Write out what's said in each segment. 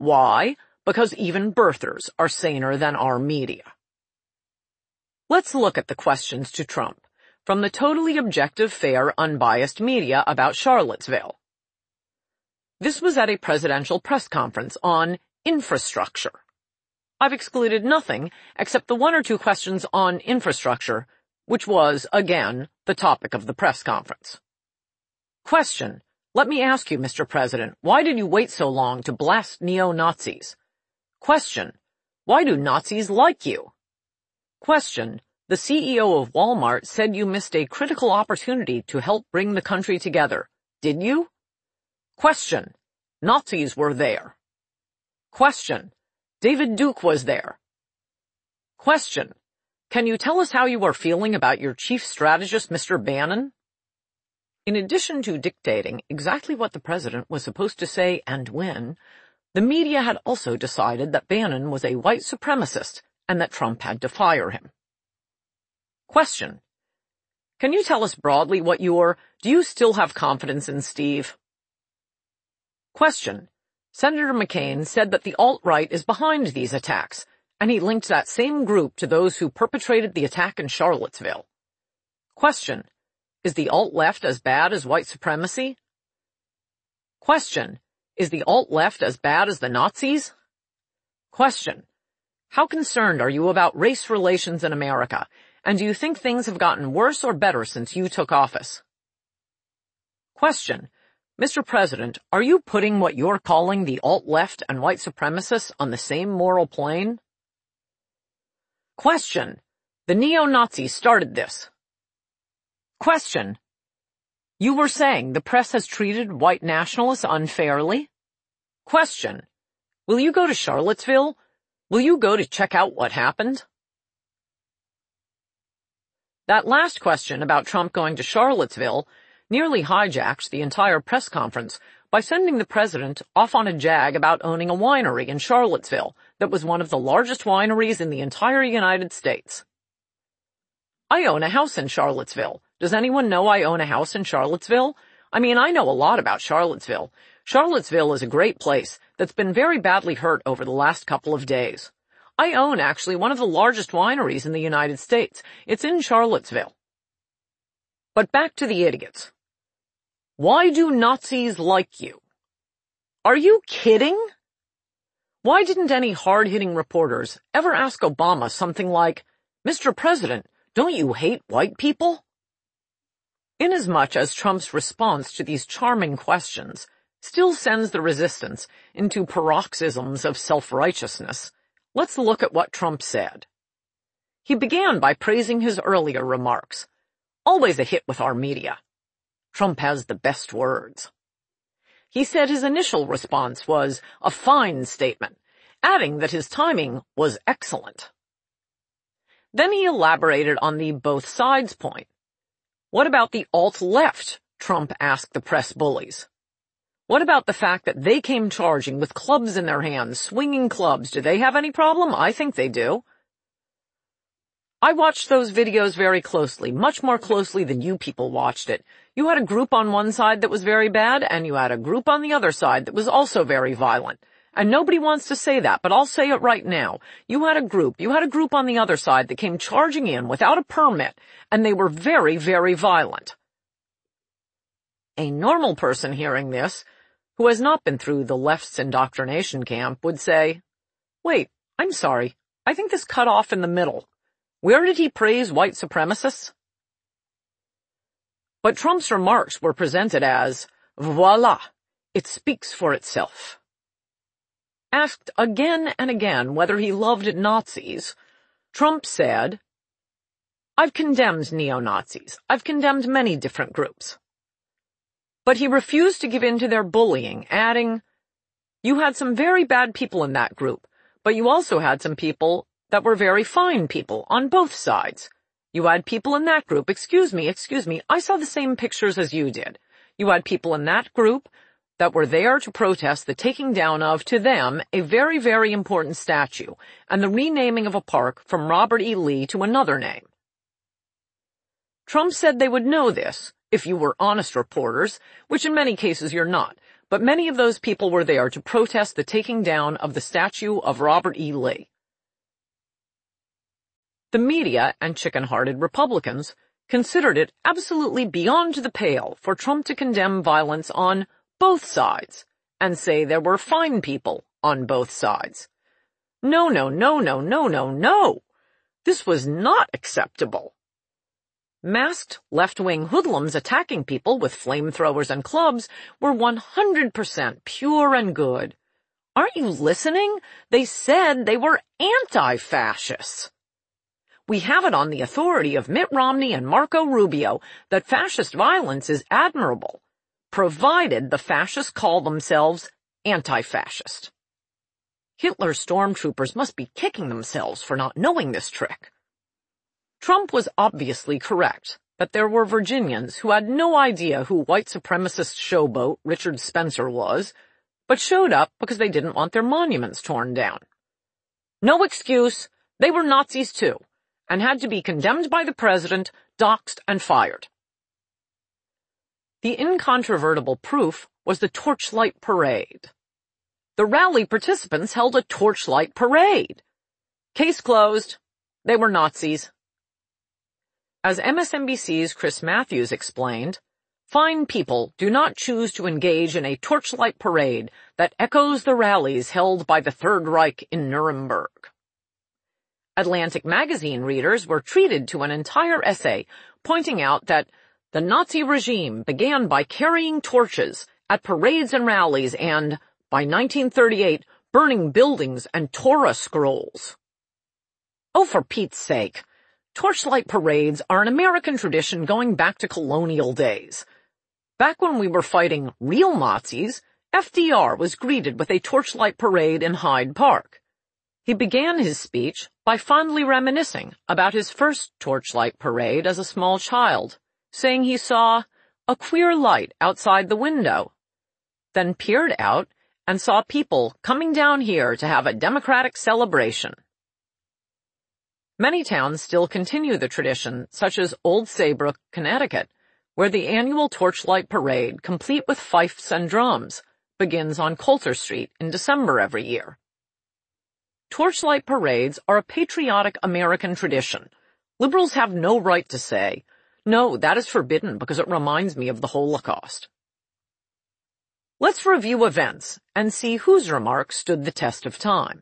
Why? Because even birthers are saner than our media. Let's look at the questions to Trump from the totally objective, fair, unbiased media about Charlottesville. This was at a presidential press conference on infrastructure. I've excluded nothing except the one or two questions on infrastructure, which was, again, the topic of the press conference. Question: let me ask you, Mr. President, why did you wait so long to blast neo-Nazis? Question: why do Nazis like you? Question: the CEO of Walmart said you missed a critical opportunity to help bring the country together. Did you? Question: Nazis were there. Question: David Duke was there. Question: can you tell us how you are feeling about your chief strategist, Mr. Bannon? In addition to dictating exactly what the president was supposed to say and when, the media had also decided that Bannon was a white supremacist and that Trump had to fire him. Question: can you tell us broadly do you still have confidence in Steve? Question: Senator McCain said that the alt-right is behind these attacks, and he linked that same group to those who perpetrated the attack in Charlottesville. Question: is the alt-left as bad as white supremacy? Question: is the alt-left as bad as the Nazis? Question: how concerned are you about race relations in America, and do you think things have gotten worse or better since you took office? Question: Mr. President, are you putting what you're calling the alt-left and white supremacists on the same moral plane? Question: the neo-Nazis started this. Question: you were saying the press has treated white nationalists unfairly? Question: will you go to Charlottesville? Will you go to check out what happened? That last question about Trump going to Charlottesville nearly hijacked the entire press conference by sending the president off on a jag about owning a winery in Charlottesville that was one of the largest wineries in the entire United States. I own a house in Charlottesville. Does anyone know I own a house in Charlottesville? I mean, I know a lot about Charlottesville. Charlottesville is a great place that's been very badly hurt over the last couple of days. I own actually one of the largest wineries in the United States. It's in Charlottesville. But back to the idiots. Why do Nazis like you? Are you kidding? Why didn't any hard-hitting reporters ever ask Obama something like, Mr. President, don't you hate white people? Inasmuch as Trump's response to these charming questions still sends the resistance into paroxysms of self-righteousness, let's look at what Trump said. He began by praising his earlier remarks. Always a hit with our media. Trump has the best words. He said his initial response was a fine statement, adding that his timing was excellent. Then he elaborated on the both sides point. What about the alt-left? Trump asked the press bullies. What about the fact that they came charging with clubs in their hands, swinging clubs? Do they have any problem? I think they do. I watched those videos very closely, much more closely than you people watched it. You had a group on one side that was very bad, and you had a group on the other side that was also very violent. And nobody wants to say that, but I'll say it right now. You had a group on the other side that came charging in without a permit, and they were very, very violent. A normal person hearing this, who has not been through the left's indoctrination camp, would say, wait, I'm sorry, I think this cut off in the middle. Where did he praise white supremacists? But Trump's remarks were presented as, voila, it speaks for itself. Asked again and again whether he loved Nazis, Trump said, I've condemned neo-Nazis. I've condemned many different groups. But he refused to give in to their bullying, adding, you had some very bad people in that group, but you also had some people that were very fine people on both sides. You had people in that group, excuse me, I saw the same pictures as you did. You had people in that group that were there to protest the taking down of, to them, a very, very important statue, and the renaming of a park from Robert E. Lee to another name. Trump said they would know this, if you were honest reporters, which in many cases you're not, but many of those people were there to protest the taking down of the statue of Robert E. Lee. The media and chicken-hearted Republicans considered it absolutely beyond the pale for Trump to condemn violence on both sides and say there were fine people on both sides. No, no, no, no, no, no, no. This was not acceptable. Masked left-wing hoodlums attacking people with flamethrowers and clubs were 100% pure and good. Aren't you listening? They said they were anti-fascists. We have it on the authority of Mitt Romney and Marco Rubio that fascist violence is admirable, provided the fascists call themselves anti-fascist. Hitler's stormtroopers must be kicking themselves for not knowing this trick. Trump was obviously correct that there were Virginians who had no idea who white supremacist showboat Richard Spencer was, but showed up because they didn't want their monuments torn down. No excuse, they were Nazis too, and had to be condemned by the president, doxxed, and fired. The incontrovertible proof was the Torchlight Parade. The rally participants held a torchlight parade. Case closed. They were Nazis. As MSNBC's Chris Matthews explained, fine people do not choose to engage in a torchlight parade that echoes the rallies held by the Third Reich in Nuremberg. Atlantic magazine readers were treated to an entire essay pointing out that the Nazi regime began by carrying torches at parades and rallies and, by 1938, burning buildings and Torah scrolls. Oh, for Pete's sake! Torchlight parades are an American tradition going back to colonial days. Back when we were fighting real Nazis, FDR was greeted with a torchlight parade in Hyde Park. He began his speech by fondly reminiscing about his first torchlight parade as a small child, saying he saw a queer light outside the window, then peered out and saw people coming down here to have a democratic celebration. Many towns still continue the tradition, such as Old Saybrook, Connecticut, where the annual Torchlight Parade, complete with fifes and drums, begins on Coulter Street in December every year. Torchlight parades are a patriotic American tradition. Liberals have no right to say, "No, that is forbidden because it reminds me of the Holocaust." Let's review events and see whose remarks stood the test of time.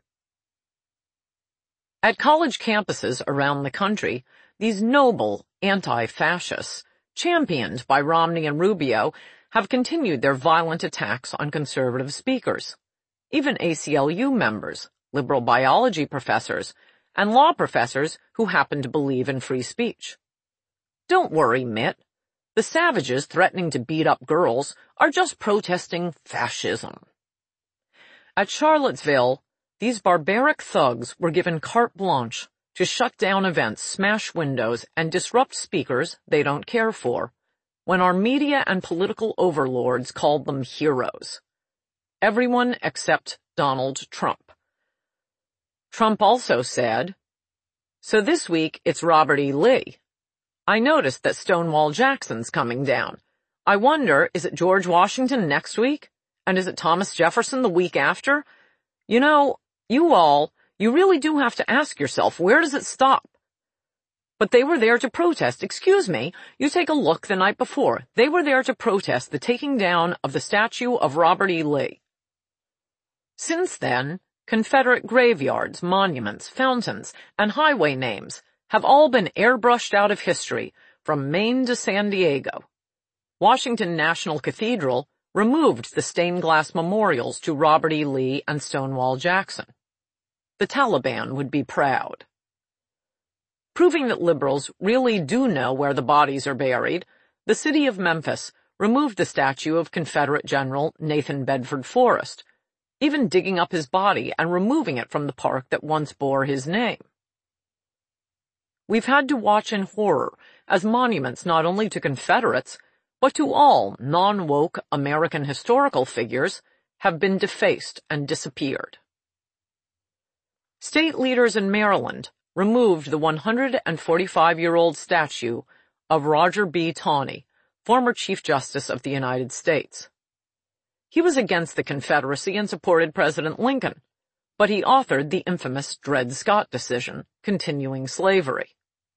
At college campuses around the country, these noble anti-fascists, championed by Romney and Rubio, have continued their violent attacks on conservative speakers. Even ACLU members, liberal biology professors, and law professors who happen to believe in free speech. Don't worry, Mitt. The savages threatening to beat up girls are just protesting fascism. At Charlottesville, these barbaric thugs were given carte blanche to shut down events, smash windows, and disrupt speakers they don't care for, when our media and political overlords called them heroes. Everyone except Donald Trump. Trump also said, "So this week it's Robert E. Lee. I noticed that Stonewall Jackson's coming down. I wonder, is it George Washington next week? And is it Thomas Jefferson the week after? You know, you really do have to ask yourself, where does it stop?" But they were there to protest. Excuse me, you take a look the night before. They were there to protest the taking down of the statue of Robert E. Lee. Since then, Confederate graveyards, monuments, fountains, and highway names have all been airbrushed out of history from Maine to San Diego. Washington National Cathedral removed the stained glass memorials to Robert E. Lee and Stonewall Jackson. The Taliban would be proud. Proving that liberals really do know where the bodies are buried, the city of Memphis removed the statue of Confederate General Nathan Bedford Forrest, even digging up his body and removing it from the park that once bore his name. We've had to watch in horror as monuments not only to Confederates, but to all non-woke American historical figures have been defaced and disappeared. State leaders in Maryland removed the 145-year-old statue of Roger B. Taney, former Chief Justice of the United States. He was against the Confederacy and supported President Lincoln, but he authored the infamous Dred Scott decision, continuing slavery.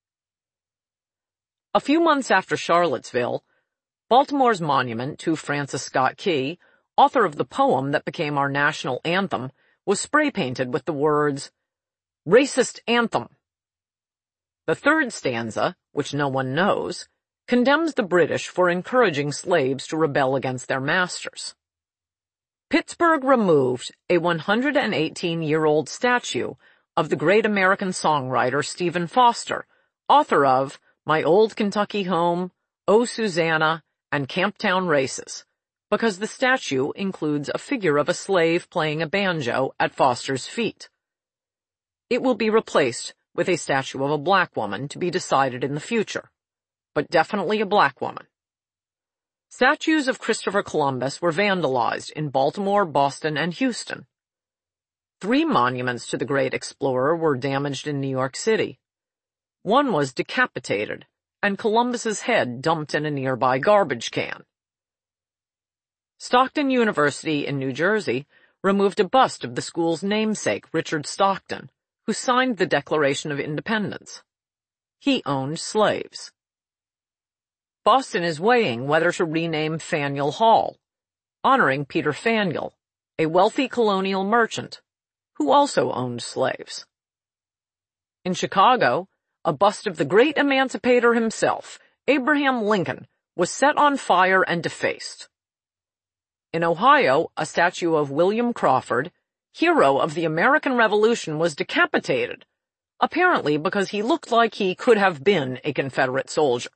A few months after Charlottesville, Baltimore's monument to Francis Scott Key, author of the poem that became our national anthem, was spray-painted with the words, "Racist Anthem." The third stanza, which no one knows, condemns the British for encouraging slaves to rebel against their masters. Pittsburgh removed a 118-year-old statue of the great American songwriter Stephen Foster, author of My Old Kentucky Home, Oh Susanna, and Camptown Races, because the statue includes a figure of a slave playing a banjo at Foster's feet. It will be replaced with a statue of a black woman to be decided in the future, but definitely a black woman. Statues of Christopher Columbus were vandalized in Baltimore, Boston, and Houston. 3 monuments to the great explorer were damaged in New York City. One was decapitated, and Columbus's head dumped in a nearby garbage can. Stockton University in New Jersey removed a bust of the school's namesake, Richard Stockton, who signed the Declaration of Independence. He owned slaves. Boston is weighing whether to rename Faneuil Hall, honoring Peter Faneuil, a wealthy colonial merchant who also owned slaves. In Chicago, a bust of the great emancipator himself, Abraham Lincoln, was set on fire and defaced. In Ohio, a statue of William Crawford, hero of the American Revolution, was decapitated, apparently because he looked like he could have been a Confederate soldier.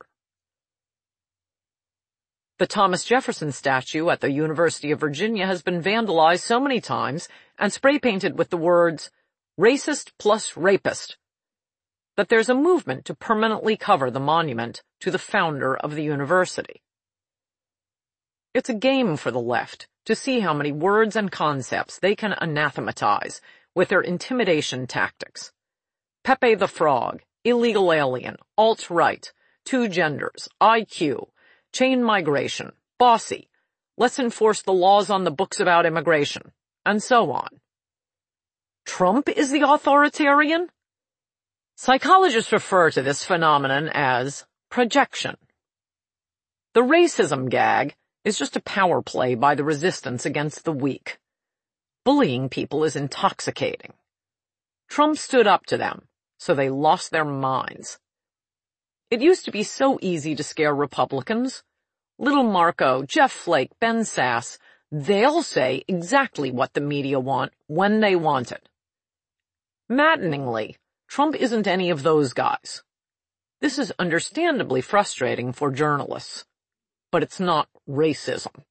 The Thomas Jefferson statue at the University of Virginia has been vandalized so many times and spray-painted with the words, "Racist plus rapist," that there's a movement to permanently cover the monument to the founder of the university. It's a game for the left to see how many words and concepts they can anathematize with their intimidation tactics. Pepe the Frog, illegal alien, alt-right, 2 genders, IQ, chain migration, bossy, let's enforce the laws on the books about immigration, and so on. Trump is the authoritarian? Psychologists refer to this phenomenon as projection. The racism gag is just a power play by the resistance against the weak. Bullying people is intoxicating. Trump stood up to them, so they lost their minds. It used to be so easy to scare Republicans. Little Marco, Jeff Flake, Ben Sass, they'll say exactly what the media want when they want it. Maddeningly, Trump isn't any of those guys. This is understandably frustrating for journalists, but it's not racism.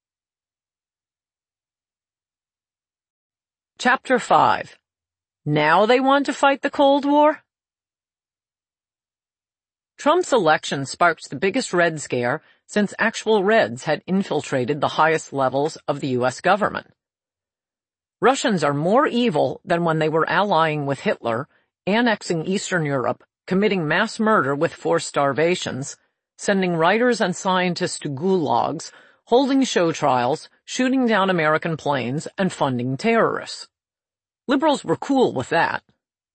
Chapter 5. Now they want to fight the Cold War? Trump's election sparked the biggest Red Scare since actual Reds had infiltrated the highest levels of the U.S. government. Russians are more evil than when they were allying with Hitler, annexing Eastern Europe, committing mass murder with forced starvations, sending writers and scientists to gulags, holding show trials, shooting down American planes, and funding terrorists. Liberals were cool with that.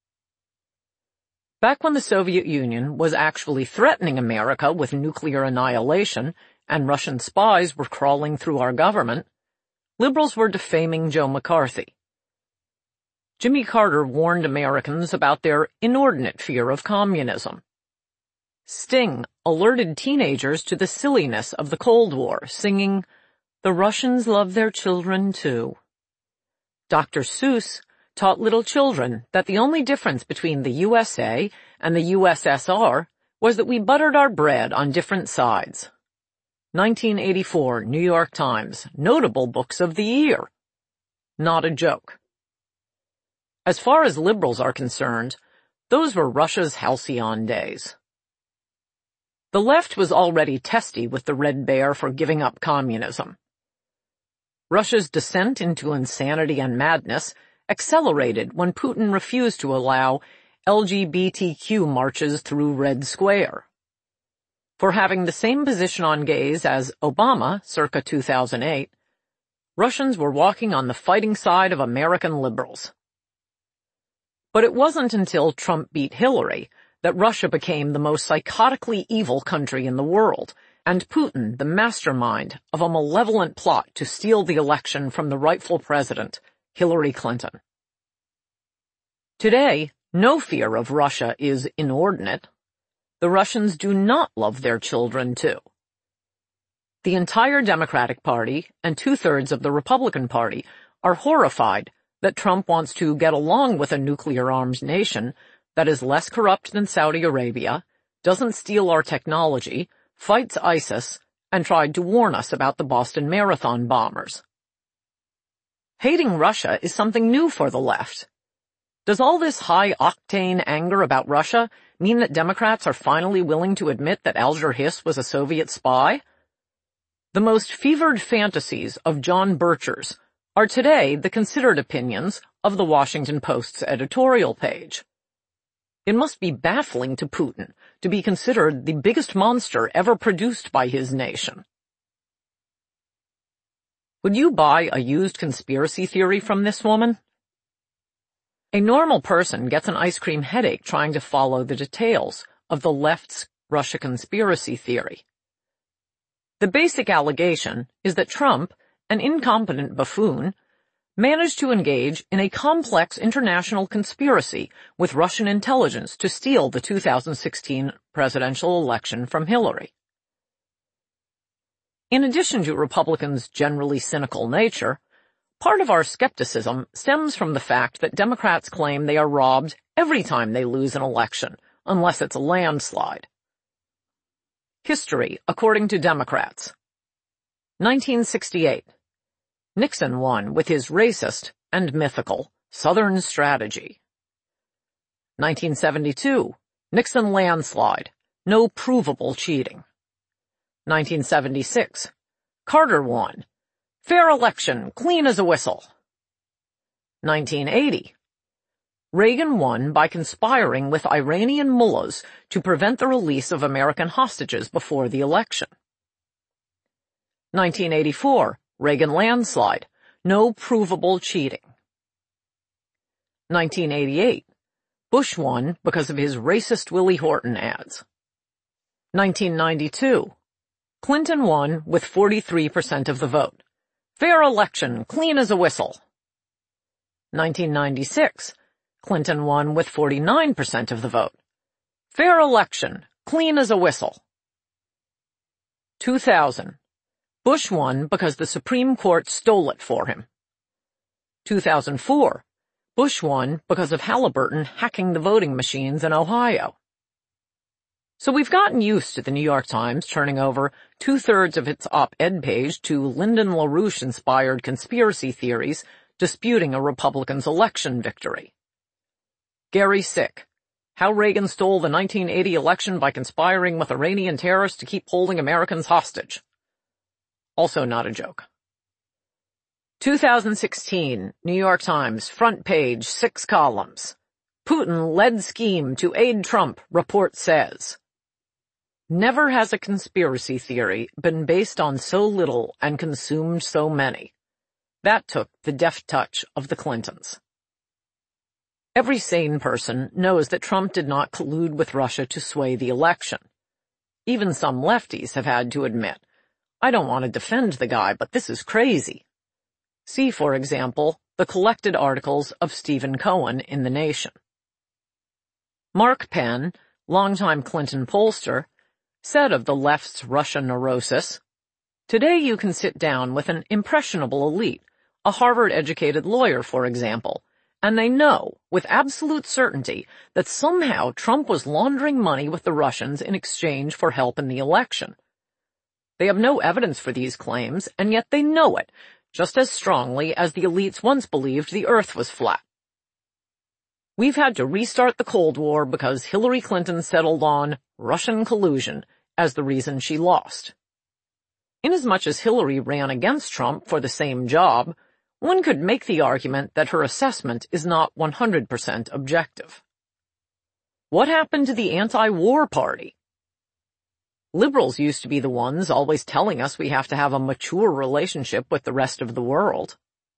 Back when the Soviet Union was actually threatening America with nuclear annihilation and Russian spies were crawling through our government, liberals were defaming Joe McCarthy. Jimmy Carter warned Americans about their inordinate fear of communism. Sting alerted teenagers to the silliness of the Cold War, singing, "The Russians love their children too." Dr. Seuss taught little children that the only difference between the USA and the USSR was that we buttered our bread on different sides. 1984, New York Times, notable books of the year. Not a joke. As far as liberals are concerned, those were Russia's halcyon days. The left was already testy with the Red Bear for giving up communism. Russia's descent into insanity and madness accelerated when Putin refused to allow LGBTQ marches through Red Square. For having the same position on gays as Obama circa 2008, Russians were walking on the fighting side of American liberals. But it wasn't until Trump beat Hillary that Russia became the most psychotically evil country in the world, and Putin the mastermind of a malevolent plot to steal the election from the rightful president, Hillary Clinton. Today, no fear of Russia is inordinate. The Russians do not love their children, too. The entire Democratic Party and 2/3 of the Republican Party are horrified that Trump wants to get along with a nuclear-armed nation that is less corrupt than Saudi Arabia, doesn't steal our technology, fights ISIS, and tried to warn us about the Boston Marathon bombers. Hating Russia is something new for the left. Does all this high-octane anger about Russia mean that Democrats are finally willing to admit that Alger Hiss was a Soviet spy? The most fevered fantasies of John Birchers are today the considered opinions of the Washington Post's editorial page. It must be baffling to Putin to be considered the biggest monster ever produced by his nation. Would you buy a used conspiracy theory from this woman? A normal person gets an ice cream headache trying to follow the details of the left's Russia conspiracy theory. The basic allegation is that Trump, an incompetent buffoon, managed to engage in a complex international conspiracy with Russian intelligence to steal the 2016 presidential election from Hillary. In addition to Republicans' generally cynical nature, part of our skepticism stems from the fact that Democrats claim they are robbed every time they lose an election, unless it's a landslide. History, according to Democrats. 1968. Nixon won with his racist and mythical Southern strategy. 1972. Nixon landslide. No provable cheating. 1976. Carter won. Fair election, clean as a whistle. 1980. Reagan won by conspiring with Iranian mullahs to prevent the release of American hostages before the election. 1984. Reagan landslide. No provable cheating. 1988. Bush won because of his racist Willie Horton ads. 1992. Clinton won with 43% of the vote. Fair election, clean as a whistle. 1996. Clinton won with 49% of the vote. Fair election, clean as a whistle. 2000. Bush won because the Supreme Court stole it for him. 2004. Bush won because of Halliburton hacking the voting machines in Ohio. So we've gotten used to the New York Times turning over 2/3 of its op-ed page to Lyndon LaRouche-inspired conspiracy theories disputing a Republican's election victory. Gary Sick. How Reagan stole the 1980 election by conspiring with Iranian terrorists to keep holding Americans hostage. Also not a joke. 2016, New York Times, front page, 6 columns. Putin led scheme to aid Trump, report says. Never has a conspiracy theory been based on so little and consumed so many. That took the deft touch of the Clintons. Every sane person knows that Trump did not collude with Russia to sway the election. Even some lefties have had to admit, I don't want to defend the guy, but this is crazy. See, for example, the collected articles of Stephen Cohen in The Nation. Mark Penn, longtime Clinton pollster, said of the left's Russia neurosis, today you can sit down with an impressionable elite, a Harvard-educated lawyer, for example, and they know with absolute certainty that somehow Trump was laundering money with the Russians in exchange for help in the election. They have no evidence for these claims, and yet they know it, just as strongly as the elites once believed the earth was flat. We've had to restart the Cold War because Hillary Clinton settled on Russian collusion as the reason she lost. Inasmuch as Hillary ran against Trump for the same job, one could make the argument that her assessment is not 100% objective. What happened to the anti-war party? Liberals used to be the ones always telling us we have to have a mature relationship with the rest of the world.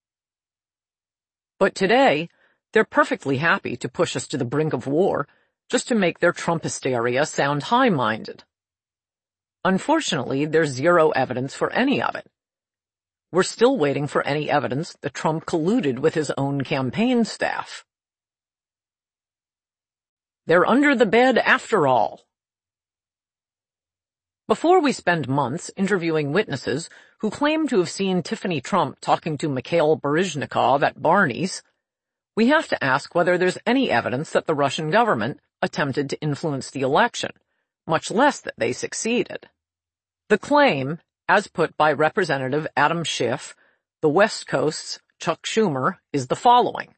But today, they're perfectly happy to push us to the brink of war just to make their Trump hysteria sound high-minded. Unfortunately, there's zero evidence for any of it. We're still waiting for any evidence that Trump colluded with his own campaign staff. They're under the bed after all. Before we spend months interviewing witnesses who claim to have seen Tiffany Trump talking to Mikhail Baryshnikov at Barney's, we have to ask whether there's any evidence that the Russian government attempted to influence the election, much less that they succeeded. The claim, as put by Representative Adam Schiff, the West Coast's Chuck Schumer, is the following.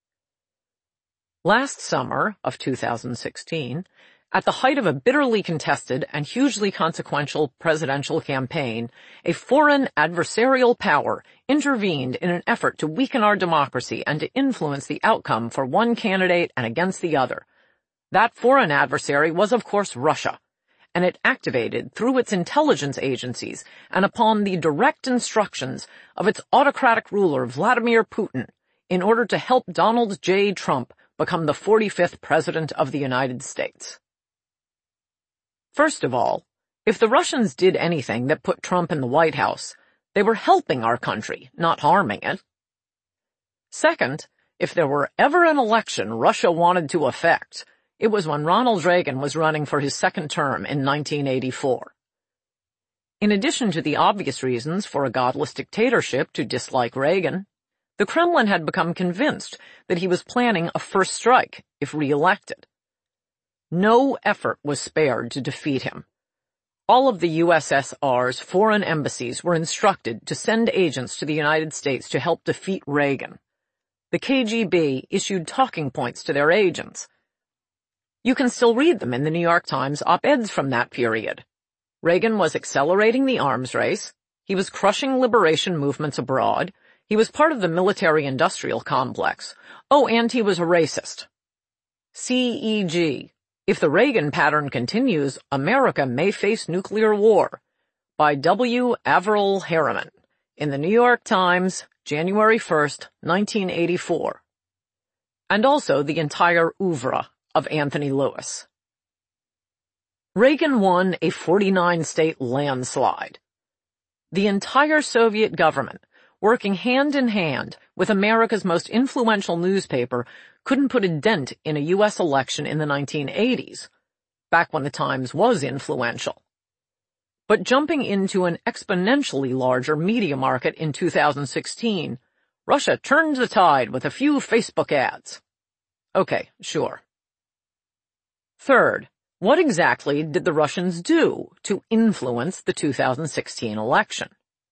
Last summer of 2016, at the height of a bitterly contested and hugely consequential presidential campaign, a foreign adversarial power intervened in an effort to weaken our democracy and to influence the outcome for one candidate and against the other. That foreign adversary was, of course, Russia, and it activated through its intelligence agencies and upon the direct instructions of its autocratic ruler Vladimir Putin in order to help Donald J. Trump become the 45th President of the United States. First of all, if the Russians did anything that put Trump in the White House, they were helping our country, not harming it. Second, if there were ever an election Russia wanted to affect, it was when Ronald Reagan was running for his second term in 1984. In addition to the obvious reasons for a godless dictatorship to dislike Reagan, the Kremlin had become convinced that he was planning a first strike if re-elected. No effort was spared to defeat him. All of the USSR's foreign embassies were instructed to send agents to the United States to help defeat Reagan. The KGB issued talking points to their agents. You can still read them in the New York Times op-eds from that period. Reagan was accelerating the arms race. He was crushing liberation movements abroad. He was part of the military-industrial complex. Oh, and he was a racist. CEG. If the Reagan pattern continues, America may face nuclear war. By W. Averell Harriman. In the New York Times, January 1st, 1984. And also the entire oeuvre of Anthony Lewis. Reagan won a 49-state landslide. The entire Soviet government, working hand in hand with America's most influential newspaper, couldn't put a dent in a U.S. election in the 1980s, back when the Times was influential. But jumping into an exponentially larger media market in 2016, Russia turned the tide with a few Facebook ads. Okay, sure. Third, what exactly did the Russians do to influence the 2016 election?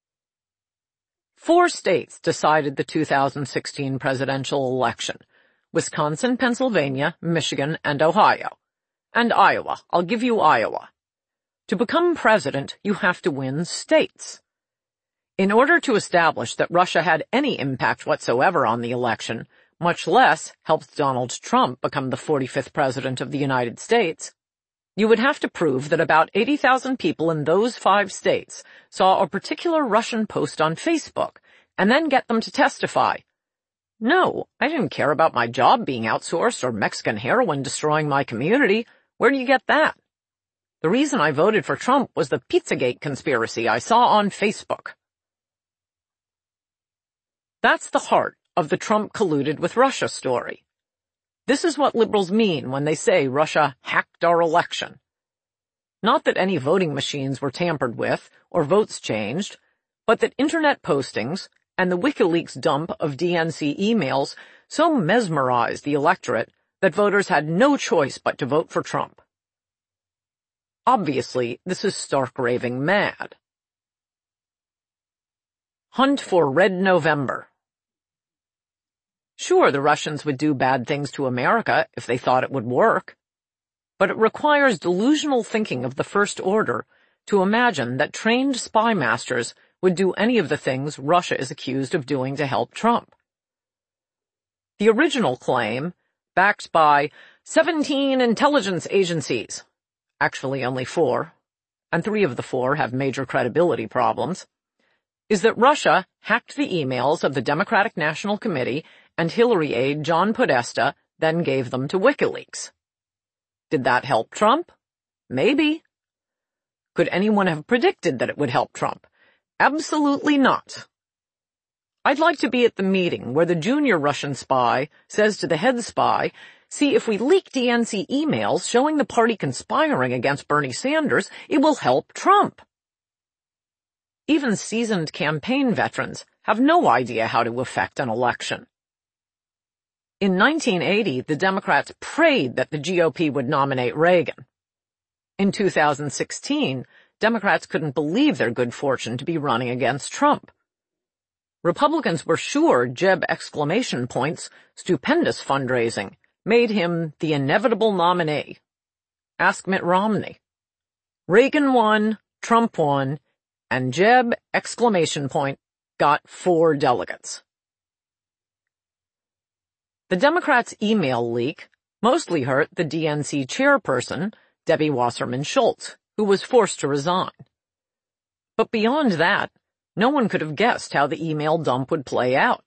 4 states decided the 2016 presidential election: Wisconsin, Pennsylvania, Michigan, and Ohio. And Iowa. I'll give you Iowa. To become president, you have to win states. In order to establish that Russia had any impact whatsoever on the election, much less helped Donald Trump become the 45th president of the United States, you would have to prove that about 80,000 people in those 5 states saw a particular Russian post on Facebook, and then get them to testify. No, I didn't care about my job being outsourced or Mexican heroin destroying my community. Where do you get that? The reason I voted for Trump was the Pizzagate conspiracy I saw on Facebook. That's the heart of the Trump colluded with Russia story. This is what liberals mean when they say Russia hacked our election. Not that any voting machines were tampered with or votes changed, but that internet postings and the WikiLeaks dump of DNC emails so mesmerized the electorate that voters had no choice but to vote for Trump. Obviously, this is stark raving mad. Hunt for Red November. Sure, the Russians would do bad things to America if they thought it would work. But it requires delusional thinking of the First Order to imagine that trained spy masters would do any of the things Russia is accused of doing to help Trump. The original claim, backed by 17 intelligence agencies, actually only 4, and 3 of the 4 have major credibility problems, is that Russia hacked the emails of the Democratic National Committee and Hillary aide John Podesta, then gave them to WikiLeaks. Did that help Trump? Maybe. Could anyone have predicted that it would help Trump? Absolutely not. I'd like to be at the meeting where the junior Russian spy says to the head spy, see, if we leak DNC emails showing the party conspiring against Bernie Sanders, it will help Trump. Even seasoned campaign veterans have no idea how to affect an election. In 1980, the Democrats prayed that the GOP would nominate Reagan. In 2016, Democrats couldn't believe their good fortune to be running against Trump. Republicans were sure Jeb exclamation point's stupendous fundraising made him the inevitable nominee. Ask Mitt Romney. Reagan won, Trump won, and Jeb exclamation point got 4 delegates. The Democrats' email leak mostly hurt the DNC chairperson, Debbie Wasserman Schultz, who was forced to resign. But beyond that, no one could have guessed how the email dump would play out.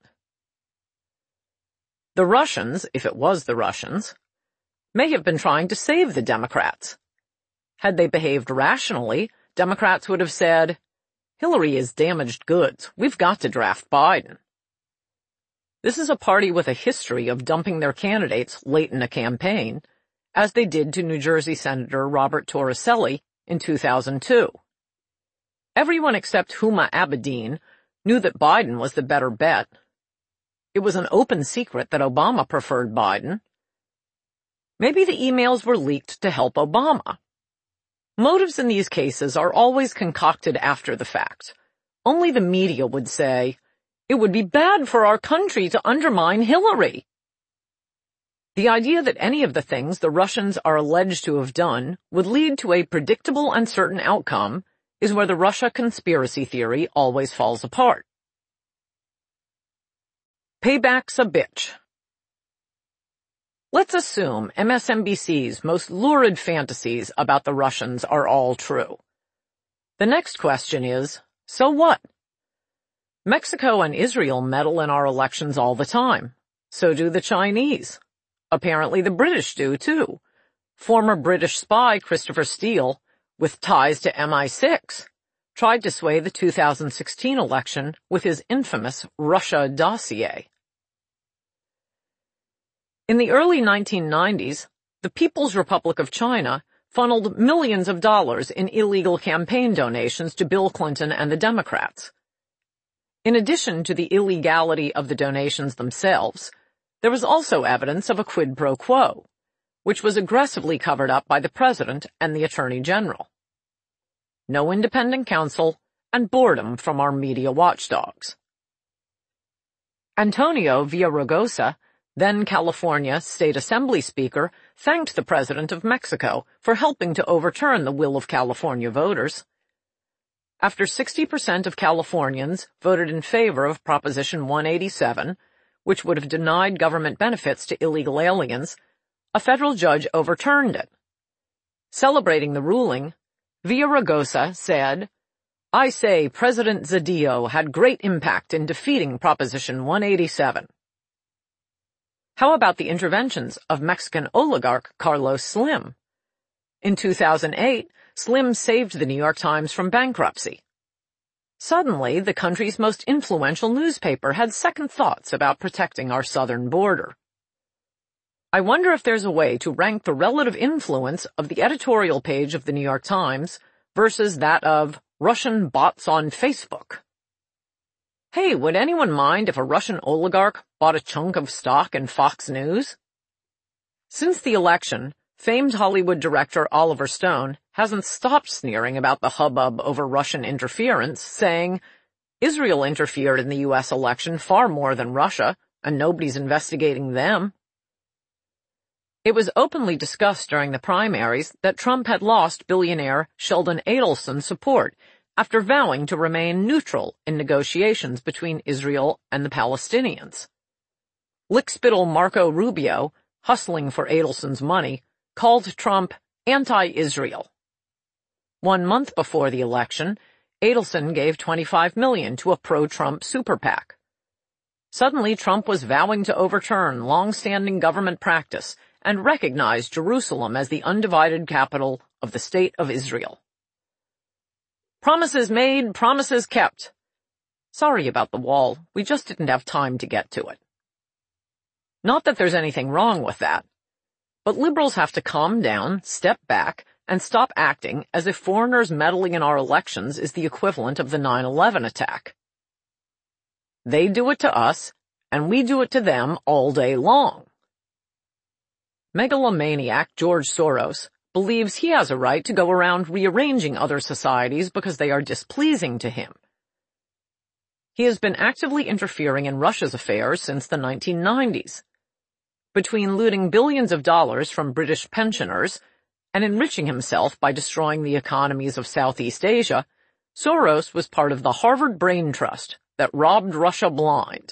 The Russians, if it was the Russians, may have been trying to save the Democrats. Had they behaved rationally, Democrats would have said, Hillary is damaged goods. We've got to draft Biden. This is a party with a history of dumping their candidates late in a campaign, as they did to New Jersey Senator Robert Torricelli in 2002. Everyone except Huma Abedin knew that Biden was the better bet. It was an open secret that Obama preferred Biden. Maybe the emails were leaked to help Obama. Motives in these cases are always concocted after the fact. Only the media would say, it would be bad for our country to undermine Hillary. The idea that any of the things the Russians are alleged to have done would lead to a predictable and certain outcome is where the Russia conspiracy theory always falls apart. Payback's a bitch. Let's assume MSNBC's most lurid fantasies about the Russians are all true. The next question is, so what? Mexico and Israel meddle in our elections all the time. So do the Chinese. Apparently the British do, too. Former British spy Christopher Steele, with ties to MI6, tried to sway the 2016 election with his infamous Russia dossier. In the early 1990s, the People's Republic of China funneled millions of dollars in illegal campaign donations to Bill Clinton and the Democrats. In addition to the illegality of the donations themselves, there was also evidence of a quid pro quo, which was aggressively covered up by the President and the Attorney General. No independent counsel, and boredom from our media watchdogs. Antonio Villaraigosa, then California State Assembly Speaker, thanked the President of Mexico for helping to overturn the will of California voters. After 60% of Californians voted in favor of Proposition 187, which would have denied government benefits to illegal aliens, a federal judge overturned it. Celebrating the ruling, Villaraigosa said, I say President Zedillo had great impact in defeating Proposition 187. How about the interventions of Mexican oligarch Carlos Slim? In 2008, Slim saved the New York Times from bankruptcy. Suddenly, the country's most influential newspaper had second thoughts about protecting our southern border. I wonder if there's a way to rank the relative influence of the editorial page of the New York Times versus that of Russian bots on Facebook. Hey, would anyone mind if a Russian oligarch bought a chunk of stock in Fox News? Since the election, famed Hollywood director Oliver Stone hasn't stopped sneering about the hubbub over Russian interference, saying, Israel interfered in the U.S. election far more than Russia, and nobody's investigating them. It was openly discussed during the primaries that Trump had lost billionaire Sheldon Adelson's support after vowing to remain neutral in negotiations between Israel and the Palestinians. Lickspittle Marco Rubio, hustling for Adelson's money, called Trump anti-Israel. 1 month before the election, Adelson gave $25 million to a pro-Trump super PAC. Suddenly, Trump was vowing to overturn long-standing government practice and recognize Jerusalem as the undivided capital of the State of Israel. Promises made, promises kept. Sorry about the wall, we just didn't have time to get to it. Not that there's anything wrong with that, but liberals have to calm down, step back, and stop acting as if foreigners meddling in our elections is the equivalent of the 9/11 attack. They do it to us, and we do it to them all day long. Megalomaniac George Soros believes he has a right to go around rearranging other societies because they are displeasing to him. He has been actively interfering in Russia's affairs since the 1990s. Between looting billions of dollars from British pensioners and enriching himself by destroying the economies of Southeast Asia, Soros was part of the Harvard Brain Trust that robbed Russia blind.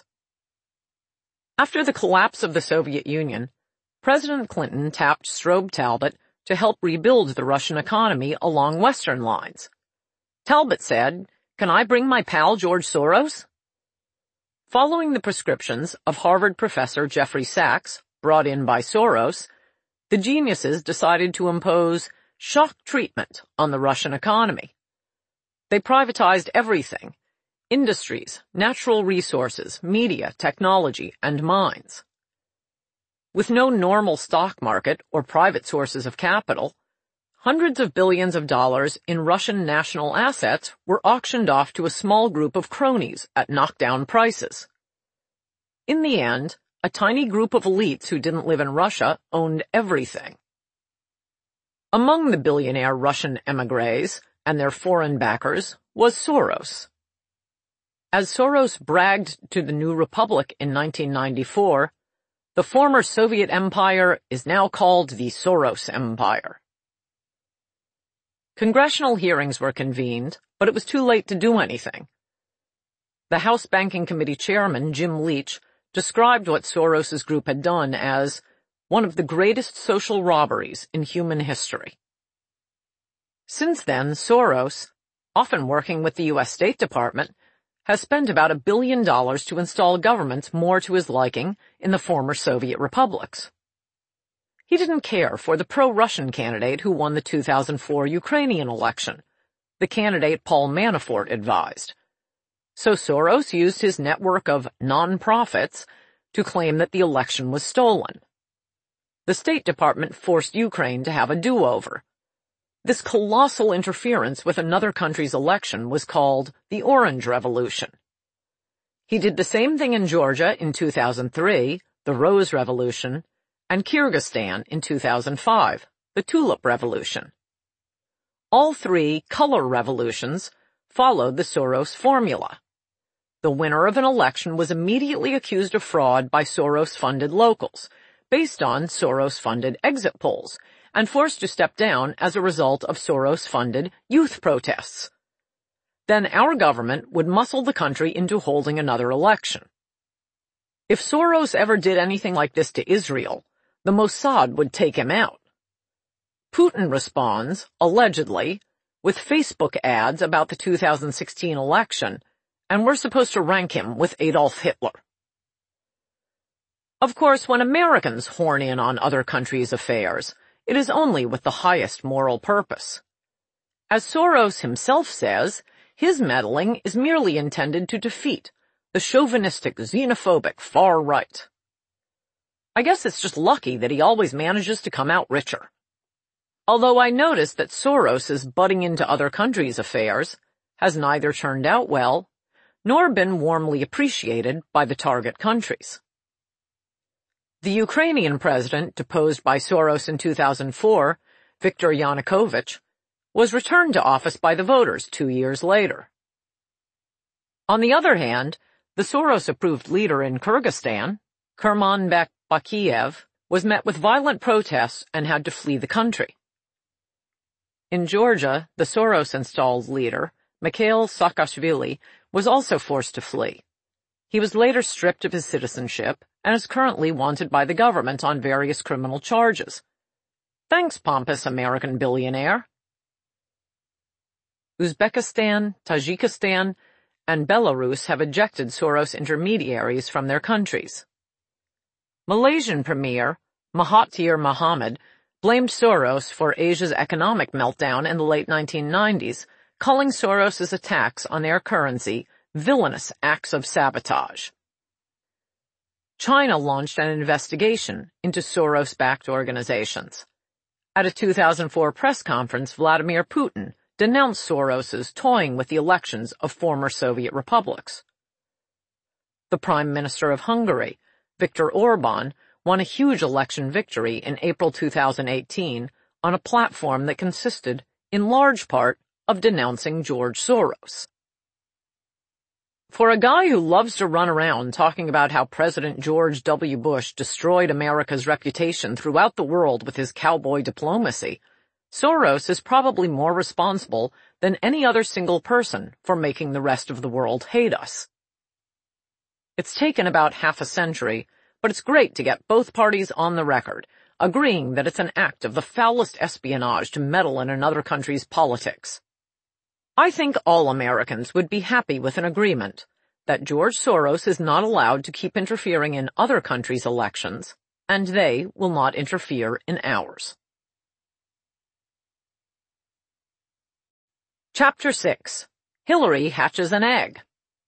After the collapse of the Soviet Union, President Clinton tapped Strobe Talbott to help rebuild the Russian economy along Western lines. Talbott said, "Can I bring my pal George Soros?" Following the prescriptions of Harvard professor Jeffrey Sachs, brought in by Soros, the geniuses decided to impose shock treatment on the Russian economy. They privatized everything: industries, natural resources, media, technology, and mines. With no normal stock market or private sources of capital, hundreds of billions of dollars in Russian national assets were auctioned off to a small group of cronies at knockdown prices. In the end, a tiny group of elites who didn't live in Russia owned everything. Among the billionaire Russian émigrés and their foreign backers was Soros. As Soros bragged to the New Republic in 1994, the former Soviet Empire is now called the Soros Empire. Congressional hearings were convened, but it was too late to do anything. The House Banking Committee chairman, Jim Leach, described what Soros's group had done as one of the greatest social robberies in human history. Since then, Soros, often working with the U.S. State Department, has spent about $1 billion to install governments more to his liking in the former Soviet republics. He didn't care for the pro-Russian candidate who won the 2004 Ukrainian election, the candidate Paul Manafort advised. So Soros used his network of non-profits to claim that the election was stolen. The State Department forced Ukraine to have a do-over. This colossal interference with another country's election was called the Orange Revolution. He did the same thing in Georgia in 2003, the Rose Revolution, and Kyrgyzstan in 2005, the Tulip Revolution. All three color revolutions followed the Soros formula. The winner of an election was immediately accused of fraud by Soros-funded locals, based on Soros-funded exit polls, and forced to step down as a result of Soros-funded youth protests. Then our government would muscle the country into holding another election. If Soros ever did anything like this to Israel, the Mossad would take him out. Putin responds, allegedly, with Facebook ads about the 2016 election, and we're supposed to rank him with Adolf Hitler. Of course, when Americans horn in on other countries' affairs, it is only with the highest moral purpose. As Soros himself says, his meddling is merely intended to defeat the chauvinistic, xenophobic far right. I guess it's just lucky that he always manages to come out richer. Although I notice that Soros's butting into other countries' affairs has neither turned out well nor been warmly appreciated by the target countries. The Ukrainian president, deposed by Soros in 2004, Viktor Yanukovych, was returned to office by the voters 2 years later. On the other hand, the Soros-approved leader in Kyrgyzstan, Kurmanbek Bakiev, was met with violent protests and had to flee the country. In Georgia, the Soros-installed leader, Mikhail Saakashvili, was also forced to flee. He was later stripped of his citizenship and is currently wanted by the government on various criminal charges. Thanks, pompous American billionaire. Uzbekistan, Tajikistan, and Belarus have ejected Soros intermediaries from their countries. Malaysian Premier Mahathir Mohamad blamed Soros for Asia's economic meltdown in the late 1990s, calling Soros's attacks on their currency villainous acts of sabotage. China launched an investigation into Soros-backed organizations. At a 2004 press conference, Vladimir Putin denounced Soros's toying with the elections of former Soviet republics. The Prime Minister of Hungary, Viktor Orban, won a huge election victory in April 2018 on a platform that consisted, in large part, of denouncing George Soros. For a guy who loves to run around talking about how President George W. Bush destroyed America's reputation throughout the world with his cowboy diplomacy, Soros is probably more responsible than any other single person for making the rest of the world hate us. It's taken about half a century, but it's great to get both parties on the record, agreeing that it's an act of the foulest espionage to meddle in another country's politics. I think all Americans would be happy with an agreement that George Soros is not allowed to keep interfering in other countries' elections, and they will not interfere in ours. Chapter 6. Hillary hatches an egg.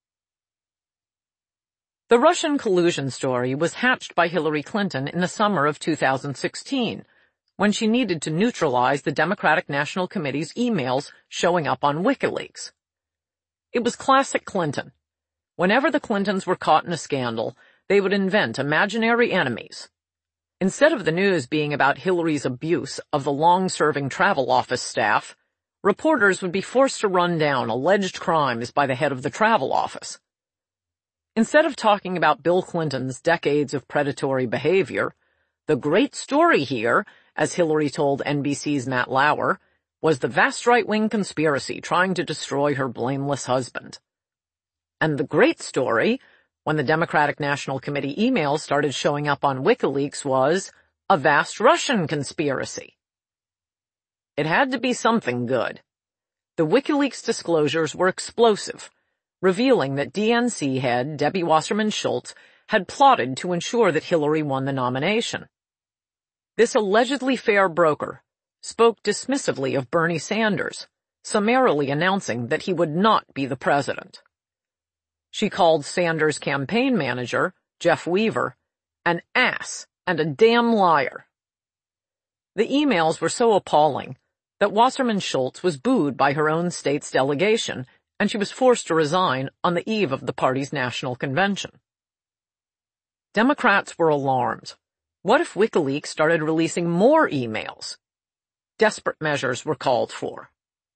The Russian collusion story was hatched by Hillary Clinton in the summer of 2016, when she needed to neutralize the Democratic National Committee's emails showing up on WikiLeaks. It was classic Clinton. Whenever the Clintons were caught in a scandal, they would invent imaginary enemies. Instead of the news being about Hillary's abuse of the long-serving travel office staff, reporters would be forced to run down alleged crimes by the head of the travel office. Instead of talking about Bill Clinton's decades of predatory behavior, the great story here, as Hillary told NBC's Matt Lauer, was the vast right-wing conspiracy trying to destroy her blameless husband. And the great story, when the Democratic National Committee emails started showing up on WikiLeaks, was a vast Russian conspiracy. It had to be something good. The WikiLeaks disclosures were explosive, revealing that DNC head Debbie Wasserman Schultz had plotted to ensure that Hillary won the nomination. This allegedly fair broker spoke dismissively of Bernie Sanders, summarily announcing that he would not be the president. She called Sanders' campaign manager, Jeff Weaver, an ass and a damn liar. The emails were so appalling that Wasserman Schultz was booed by her own state's delegation, and she was forced to resign on the eve of the party's national convention. Democrats were alarmed. What if WikiLeaks started releasing more emails? Desperate measures were called for.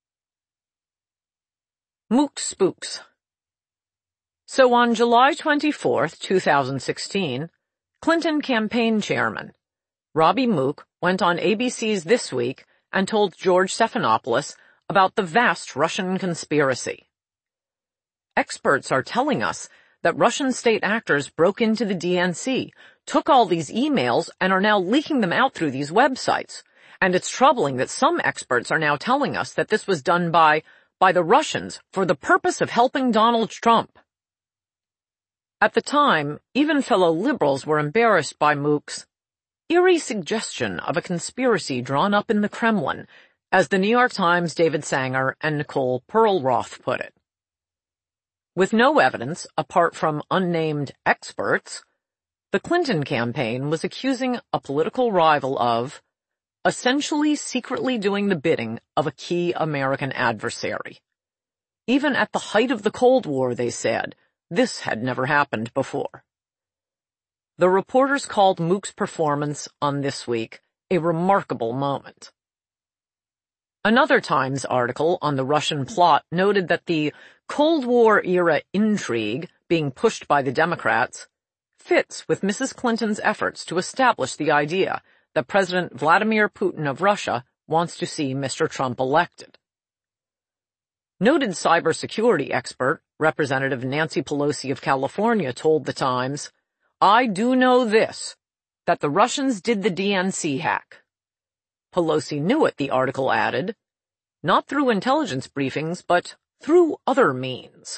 Mook spooks. So on July 24, 2016, Clinton campaign chairman Robbie Mook went on ABC's This Week and told George Stephanopoulos about the vast Russian conspiracy. Experts are telling us that Russian state actors broke into the DNC, took all these emails, and are now leaking them out through these websites. And it's troubling that some experts are now telling us that this was done by the Russians for the purpose of helping Donald Trump. At the time, even fellow liberals were embarrassed by Mook's eerie suggestion of a conspiracy drawn up in the Kremlin, as the New York Times' David Sanger and Nicole Perlroth put it. With no evidence, apart from unnamed experts, the Clinton campaign was accusing a political rival of essentially secretly doing the bidding of a key American adversary. Even at the height of the Cold War, they said, this had never happened before. The reporters called Mook's performance on This Week a remarkable moment. Another Times article on the Russian plot noted that the Cold War-era intrigue being pushed by the Democrats fits with Mrs. Clinton's efforts to establish the idea that President Vladimir Putin of Russia wants to see Mr. Trump elected. Noted cybersecurity expert, Representative Nancy Pelosi of California, told the Times, "I do know this, that the Russians did the DNC hack." Pelosi knew it, the article added. not through intelligence briefings, but through other means.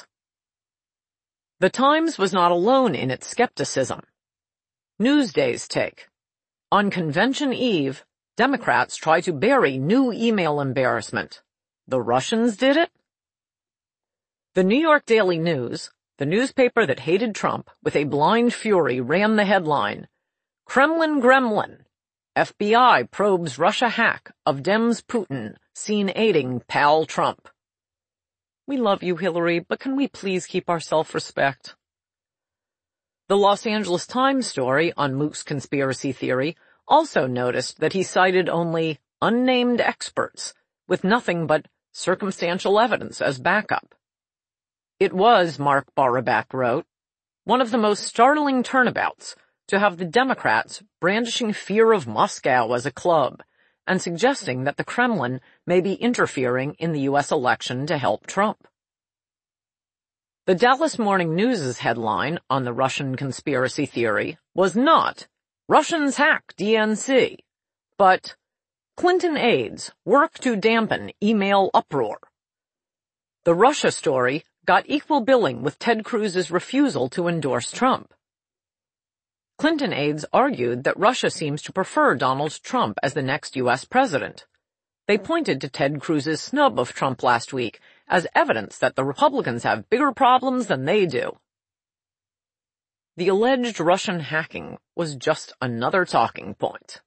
The Times was not alone in its skepticism. Newsday's take. On Convention Eve, Democrats try to bury new email embarrassment. The Russians did it? The New York Daily News, the newspaper that hated Trump with a blind fury, ran the headline, Kremlin Gremlin. FBI probes Russia hack of Dems Putin seen aiding pal Trump. We love you, Hillary, but can we please keep our self-respect? The Los Angeles Times story on Mook's conspiracy theory also noticed that he cited only unnamed experts with nothing but circumstantial evidence as backup. It was, Mark Baraback wrote, one of the most startling turnabouts to have the Democrats brandishing fear of Moscow as a club and suggesting that the Kremlin may be interfering in the U.S. election to help Trump. The Dallas Morning News's headline on the Russian conspiracy theory was not, Russians hack DNC, but Clinton aides work to dampen email uproar. The Russia story got equal billing with Ted Cruz's refusal to endorse Trump. Clinton aides argued that Russia seems to prefer Donald Trump as the next U.S. president. They pointed to Ted Cruz's snub of Trump last week as evidence that the Republicans have bigger problems than they do. The alleged Russian hacking was just another talking point.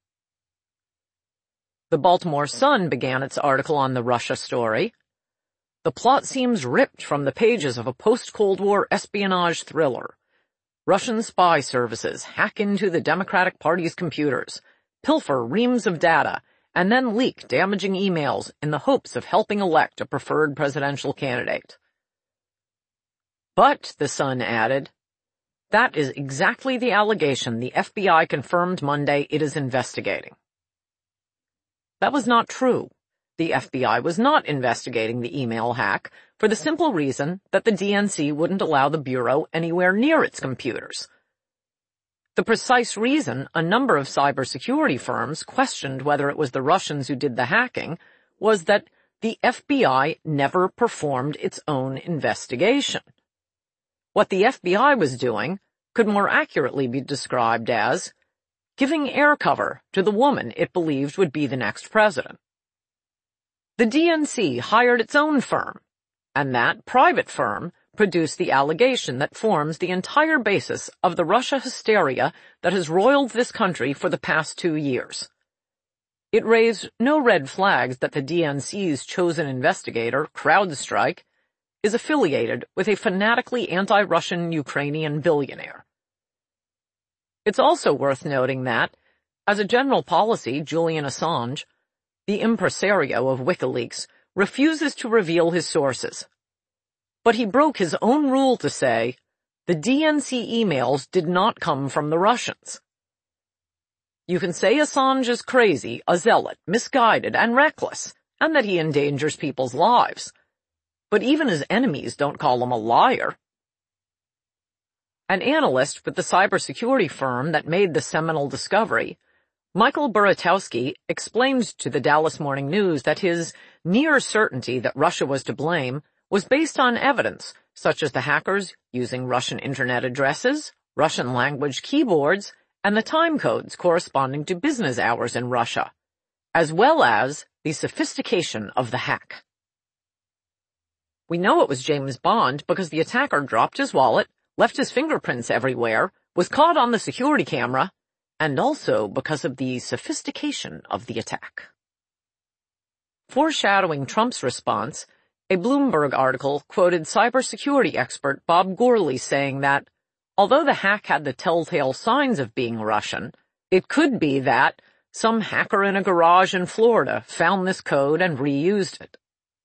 The Baltimore Sun began its article on the Russia story. The plot seems ripped from the pages of a post-Cold War espionage thriller. Russian spy services hack into the Democratic Party's computers, pilfer reams of data, and then leak damaging emails in the hopes of helping elect a preferred presidential candidate. But, the Sun added, that is exactly the allegation the FBI confirmed Monday it is investigating. That was not true. The FBI was not investigating the email hack for the simple reason that the DNC wouldn't allow the Bureau anywhere near its computers. The precise reason a number of cybersecurity firms questioned whether it was the Russians who did the hacking was that the FBI never performed its own investigation. What the FBI was doing could more accurately be described as giving air cover to the woman it believed would be the next president. The DNC hired its own firm, and that private firm produced the allegation that forms the entire basis of the Russia hysteria that has roiled this country for the past 2 years. It raised no red flags that the DNC's chosen investigator, CrowdStrike, is affiliated with a fanatically anti-Russian Ukrainian billionaire. It's also worth noting that, as a general policy, Julian Assange, the impresario of WikiLeaks, refuses to reveal his sources. But he broke his own rule to say, the DNC emails did not come from the Russians. You can say Assange is crazy, a zealot, misguided, and reckless, and that he endangers people's lives. But even his enemies don't call him a liar. An analyst with the cybersecurity firm that made the seminal discovery, Michael Buratowski, explained to the Dallas Morning News that his near certainty that Russia was to blame was based on evidence such as the hackers using Russian internet addresses, Russian language keyboards, and the time codes corresponding to business hours in Russia, as well as the sophistication of the hack. We know it was James Bond because the attacker dropped his wallet, left his fingerprints everywhere, was caught on the security camera, and also because of the sophistication of the attack. Foreshadowing Trump's response, a Bloomberg article quoted cybersecurity expert Bob Gourley saying that, although the hack had the telltale signs of being Russian, it could be that some hacker in a garage in Florida found this code and reused it.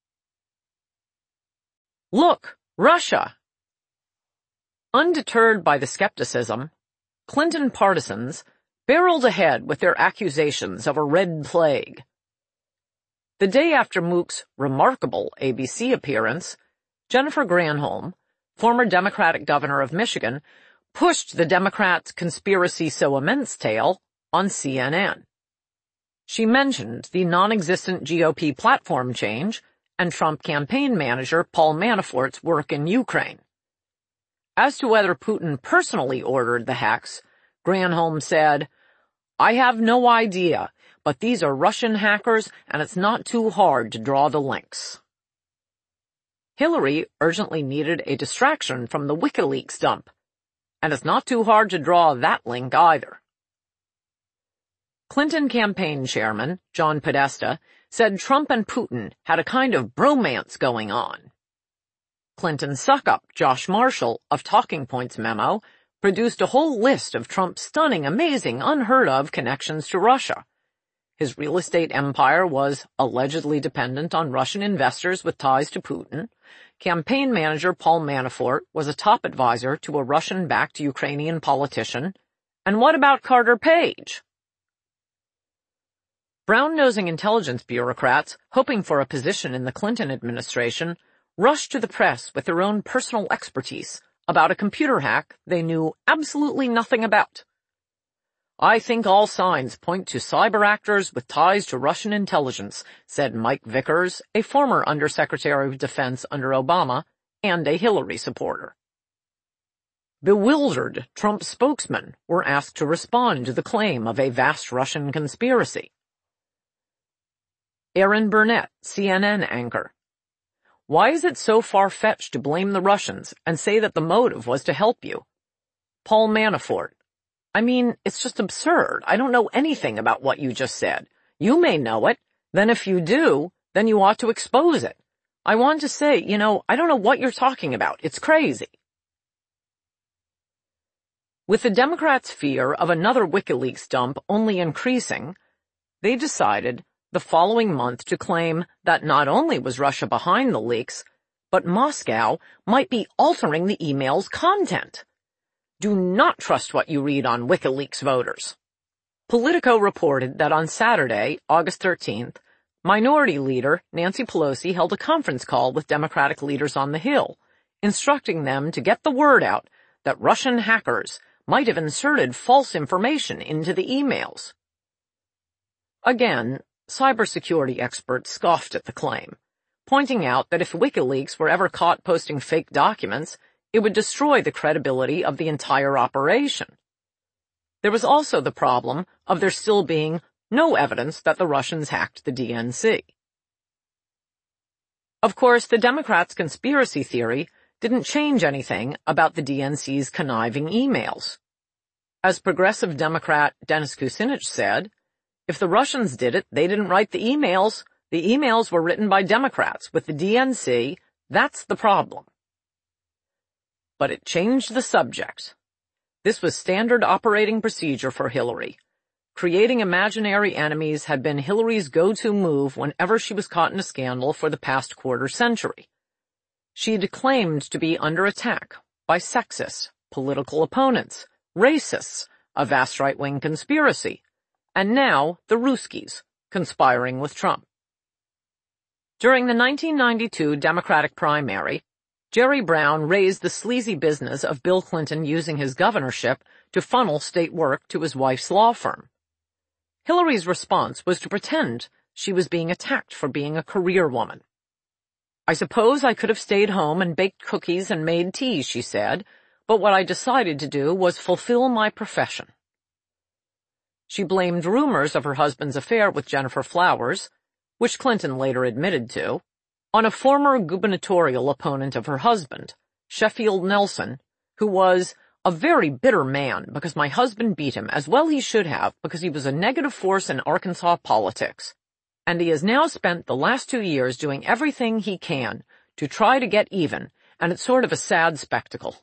Look, Russia! Undeterred by the skepticism, Clinton partisans barreled ahead with their accusations of a red plague. The day after Mook's remarkable ABC appearance, Jennifer Granholm, former Democratic governor of Michigan, pushed the Democrats' conspiracy so immense tale on CNN. She mentioned the non-existent GOP platform change and Trump campaign manager Paul Manafort's work in Ukraine. As to whether Putin personally ordered the hacks, Granholm said, "I have no idea, but these are Russian hackers and it's not too hard to draw the links." Hillary urgently needed a distraction from the WikiLeaks dump, and it's not too hard to draw that link either. Clinton campaign chairman John Podesta said Trump and Putin had a kind of bromance going on. Clinton suck-up Josh Marshall of Talking Points memo produced a whole list of Trump's stunning, amazing, unheard-of connections to Russia. His real estate empire was allegedly dependent on Russian investors with ties to Putin. Campaign manager Paul Manafort was a top advisor to a Russian-backed Ukrainian politician. And what about Carter Page? Brown-nosing intelligence bureaucrats, hoping for a position in the Clinton administration, rushed to the press with their own personal expertise about a computer hack they knew absolutely nothing about. "I think all signs point to cyber actors with ties to Russian intelligence," said Mike Vickers, a former Undersecretary of Defense under Obama and a Hillary supporter. Bewildered Trump spokesmen were asked to respond to the claim of a vast Russian conspiracy. Aaron Burnett, CNN anchor. "Why is it so far-fetched to blame the Russians and say that the motive was to help you?" Paul Manafort. "I mean, it's just absurd. I don't know anything about what you just said. You may know it. Then if you do, then you ought to expose it. I want to say, I don't know what you're talking about. It's crazy." With the Democrats' fear of another WikiLeaks dump only increasing, they decided the following month to claim that not only was Russia behind the leaks, but Moscow might be altering the email's content. Do not trust what you read on WikiLeaks, voters. Politico reported that on Saturday, August 13th, Minority Leader Nancy Pelosi held a conference call with Democratic leaders on the Hill, instructing them to get the word out that Russian hackers might have inserted false information into the emails. Again, cybersecurity experts scoffed at the claim, pointing out that if WikiLeaks were ever caught posting fake documents, it would destroy the credibility of the entire operation. There was also the problem of there still being no evidence that the Russians hacked the DNC. Of course, the Democrats' conspiracy theory didn't change anything about the DNC's conniving emails. As progressive Democrat Dennis Kucinich said, if the Russians did it, they didn't write the emails. The emails were written by Democrats. With the DNC, that's the problem. But it changed the subject. This was standard operating procedure for Hillary. Creating imaginary enemies had been Hillary's go-to move whenever she was caught in a scandal for the past quarter century. She'd claimed to be under attack by sexists, political opponents, racists, a vast right-wing conspiracy, and now the Ruskies, conspiring with Trump. During the 1992 Democratic primary, Jerry Brown raised the sleazy business of Bill Clinton using his governorship to funnel state work to his wife's law firm. Hillary's response was to pretend she was being attacked for being a career woman. "I suppose I could have stayed home and baked cookies and made tea," she said, "but what I decided to do was fulfill my profession." She blamed rumors of her husband's affair with Jennifer Flowers, which Clinton later admitted to, on a former gubernatorial opponent of her husband, Sheffield Nelson, who was a very bitter man because my husband beat him, as well he should have, because he was a negative force in Arkansas politics, and he has now spent the last 2 years doing everything he can to try to get even, and it's sort of a sad spectacle.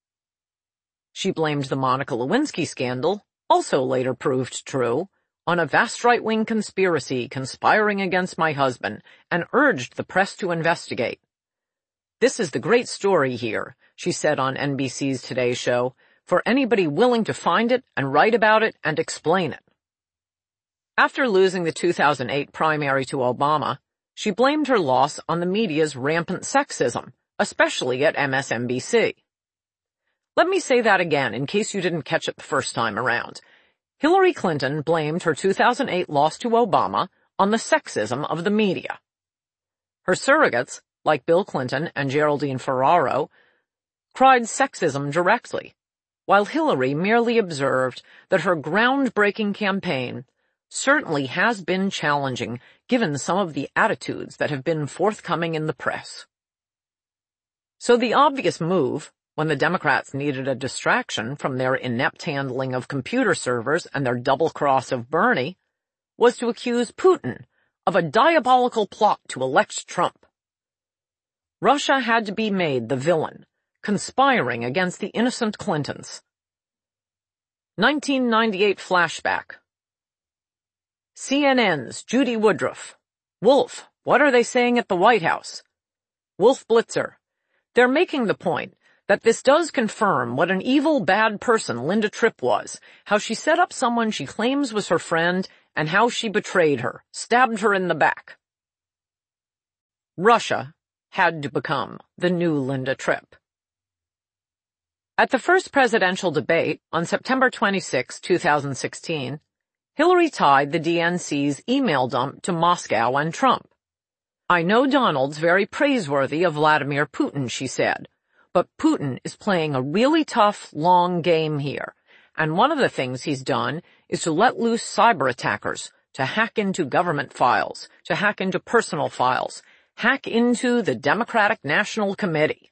She blamed the Monica Lewinsky scandal, also later proved true, on a vast right-wing conspiracy conspiring against my husband, and urged the press to investigate. "This is the great story here," she said on NBC's Today Show, "for anybody willing to find it and write about it and explain it." After losing the 2008 primary to Obama, she blamed her loss on the media's rampant sexism, especially at MSNBC. Let me say that again in case you didn't catch it the first time around. Hillary Clinton blamed her 2008 loss to Obama on the sexism of the media. Her surrogates, like Bill Clinton and Geraldine Ferraro, cried sexism directly, while Hillary merely observed that her groundbreaking campaign certainly has been challenging given some of the attitudes that have been forthcoming in the press. So the obvious move, when the Democrats needed a distraction from their inept handling of computer servers and their double cross of Bernie, was to accuse Putin of a diabolical plot to elect Trump. Russia had to be made the villain, conspiring against the innocent Clintons. 1998 flashback. CNN's Judy Woodruff. Wolf, what are they saying at the White House? Wolf Blitzer. They're making the point that this does confirm what an evil, bad person Linda Tripp was, how she set up someone she claims was her friend, and how she betrayed her, stabbed her in the back. Russia had to become the new Linda Tripp. At the first presidential debate on September 26, 2016, Hillary tied the DNC's email dump to Moscow and Trump. I know Donald's very praiseworthy of Vladimir Putin, she said, but Putin is playing a really tough, long game here, and one of the things he's done is to let loose cyber attackers, to hack into government files, to hack into personal files, hack into the Democratic National Committee.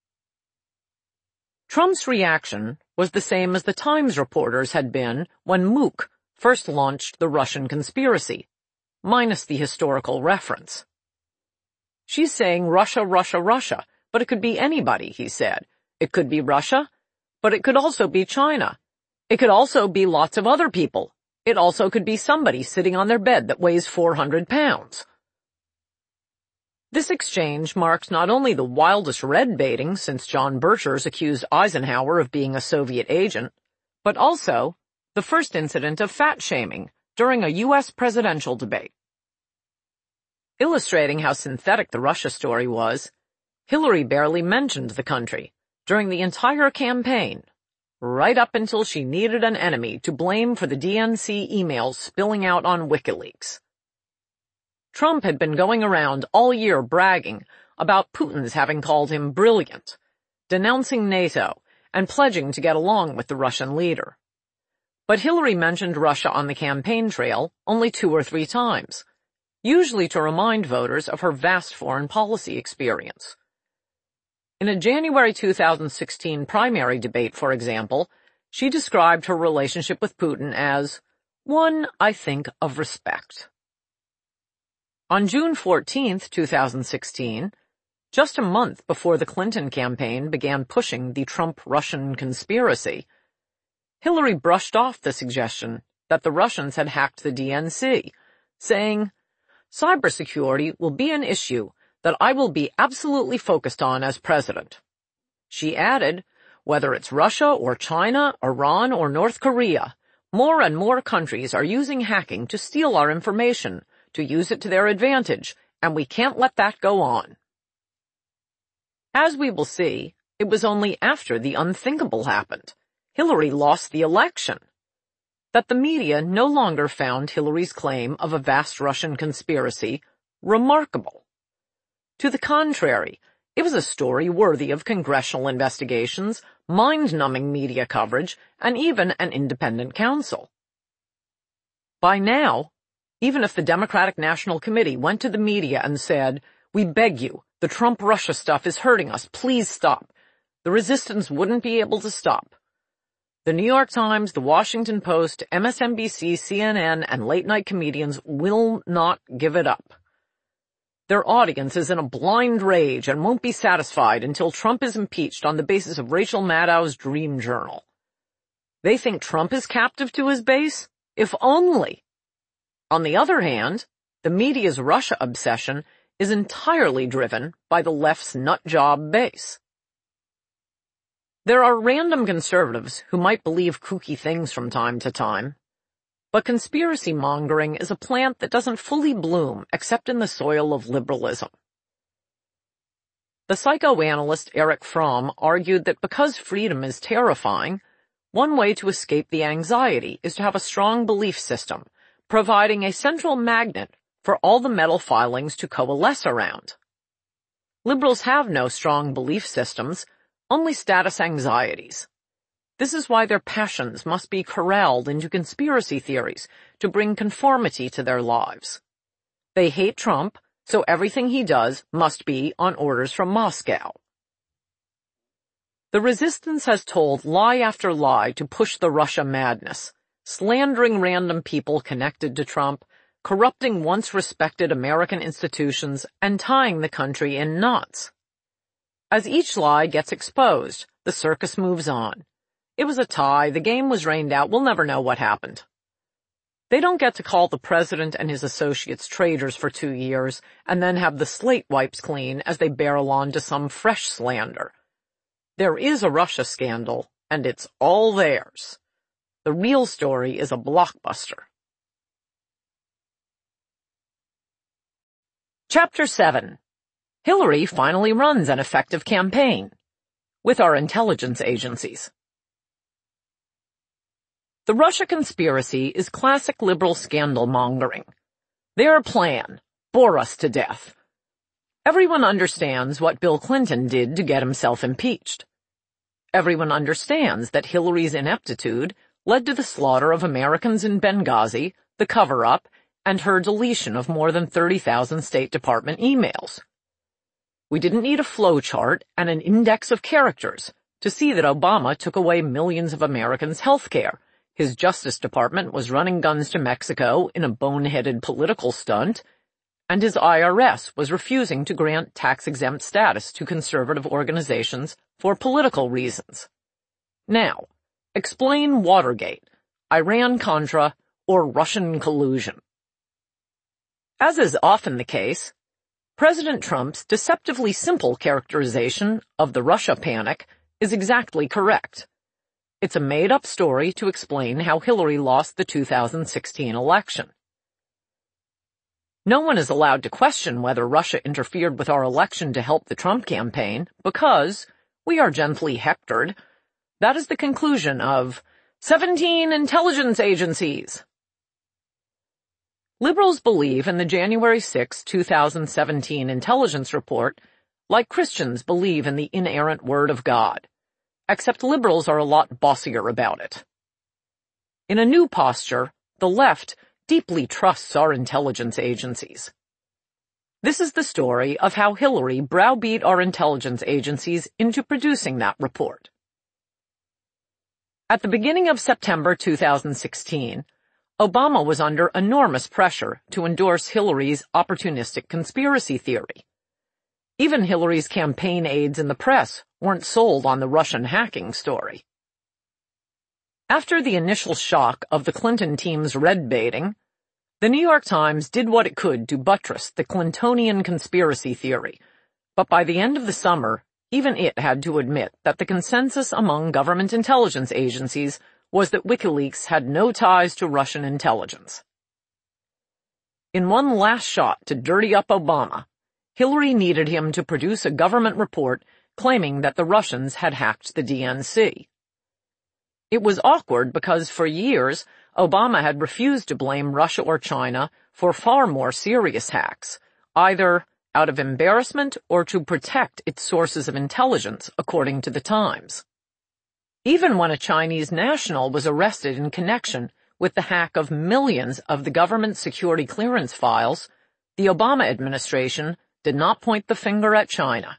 Trump's reaction was the same as the Times reporters had been when Mook first launched the Russian conspiracy, minus the historical reference. She's saying Russia, Russia, Russia, but it could be anybody, he said. It could be Russia, but it could also be China. It could also be lots of other people. It also could be somebody sitting on their bed that weighs 400 pounds. This exchange marks not only the wildest red baiting since John Birchers accused Eisenhower of being a Soviet agent, but also the first incident of fat-shaming during a U.S. presidential debate. Illustrating how synthetic the Russia story was, Hillary barely mentioned the country during the entire campaign, right up until she needed an enemy to blame for the DNC emails spilling out on WikiLeaks. Trump had been going around all year bragging about Putin's having called him brilliant, denouncing NATO, and pledging to get along with the Russian leader. But Hillary mentioned Russia on the campaign trail only 2 or 3 times, usually to remind voters of her vast foreign policy experience. In a January 2016 primary debate, for example, she described her relationship with Putin as one, I think, of respect. On June 14, 2016, just a month before the Clinton campaign began pushing the Trump-Russian conspiracy, Hillary brushed off the suggestion that the Russians had hacked the DNC, saying, "Cybersecurity will be an issue that I will be absolutely focused on as president." She added, "Whether it's Russia or China, Iran or North Korea, more and more countries are using hacking to steal our information, to use it to their advantage, and we can't let that go on." As we will see, it was only after the unthinkable happened, Hillary lost the election, that the media no longer found Hillary's claim of a vast Russian conspiracy remarkable. To the contrary, it was a story worthy of congressional investigations, mind-numbing media coverage, and even an independent counsel. By now, even if the Democratic National Committee went to the media and said, "We beg you, the Trump-Russia stuff is hurting us, please stop," the resistance wouldn't be able to stop. The New York Times, the Washington Post, MSNBC, CNN, and late-night comedians will not give it up. Their audience is in a blind rage and won't be satisfied until Trump is impeached on the basis of Rachel Maddow's dream journal. They think Trump is captive to his base? If only! On the other hand, the media's Russia obsession is entirely driven by the left's nutjob base. There are random conservatives who might believe kooky things from time to time, but conspiracy mongering is a plant that doesn't fully bloom except in the soil of liberalism. The psychoanalyst Erich Fromm argued that because freedom is terrifying, One way to escape the anxiety is to have a strong belief system, providing a central magnet for all the metal filings to coalesce around. Liberals have no strong belief systems, only status anxieties. This is why their passions must be corralled into conspiracy theories to bring conformity to their lives. They hate Trump, so everything he does must be on orders from Moscow. The resistance has told lie after lie to push the Russia madness, slandering random people connected to Trump, corrupting once respected American institutions, and tying the country in knots. As each lie gets exposed, the circus moves on. It was a tie, the game was rained out, we'll never know what happened. They don't get to call the president and his associates traitors for 2 years and then have the slate wipes clean as they barrel on to some fresh slander. There is a Russia scandal, and it's all theirs. The real story is a blockbuster. Chapter 7. Hillary finally runs an effective campaign. With our intelligence agencies. The Russia conspiracy is classic liberal scandal-mongering. Their plan: bore us to death. Everyone understands what Bill Clinton did to get himself impeached. Everyone understands that Hillary's ineptitude led to the slaughter of Americans in Benghazi, the cover-up, and her deletion of more than 30,000 State Department emails. We didn't need a flowchart and an index of characters to see that Obama took away millions of Americans' health care. His Justice Department was running guns to Mexico in a boneheaded political stunt, and his IRS was refusing to grant tax-exempt status to conservative organizations for political reasons. Now, explain Watergate, Iran-Contra, or Russian collusion. As is often the case, President Trump's deceptively simple characterization of the Russia panic is exactly correct. It's a made-up story to explain how Hillary lost the 2016 election. No one is allowed to question whether Russia interfered with our election to help the Trump campaign because, we are gently hectored, that is the conclusion of 17 intelligence agencies. Liberals believe in the January 6, 2017 intelligence report like Christians believe in the inerrant Word of God. Except liberals are a lot bossier about it. In a new posture, the left deeply trusts our intelligence agencies. This is the story of how Hillary browbeat our intelligence agencies into producing that report. At the beginning of September 2016, Obama was under enormous pressure to endorse Hillary's opportunistic conspiracy theory. Even Hillary's campaign aides in the press weren't sold on the Russian hacking story. After the initial shock of the Clinton team's red baiting, the New York Times did what it could to buttress the Clintonian conspiracy theory, but by the end of the summer, even it had to admit that the consensus among government intelligence agencies was that WikiLeaks had no ties to Russian intelligence. In one last shot to dirty up Obama, Hillary needed him to produce a government report claiming that the Russians had hacked the DNC. It was awkward because for years, Obama had refused to blame Russia or China for far more serious hacks, either out of embarrassment or to protect its sources of intelligence, according to the Times. Even when a Chinese national was arrested in connection with the hack of millions of the government security clearance files, the Obama administration did not point the finger at China.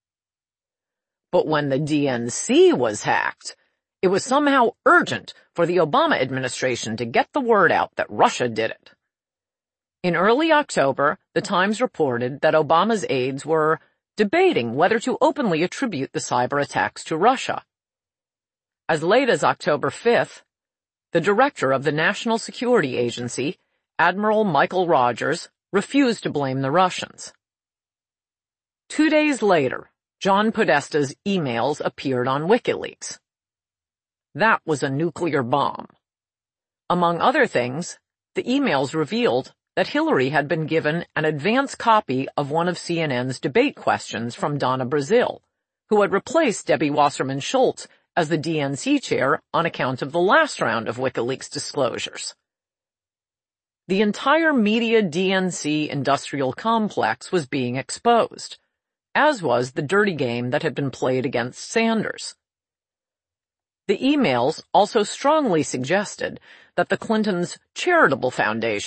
But when the DNC was hacked, it was somehow urgent for the Obama administration to get the word out that Russia did it. In early October, the Times reported that Obama's aides were debating whether to openly attribute the cyber attacks to Russia. As late as October 5th, the director of the National Security Agency, Admiral Michael Rogers, refused to blame the Russians. 2 days later, John Podesta's emails appeared on WikiLeaks. That was a nuclear bomb. Among other things, the emails revealed that Hillary had been given an advance copy of one of CNN's debate questions from Donna Brazile, who had replaced Debbie Wasserman Schultz as the DNC chair on account of the last round of WikiLeaks disclosures. The entire media DNC industrial complex was being exposed, as was the dirty game that had been played against Sanders. The emails also strongly suggested that the Clintons' charitable foundation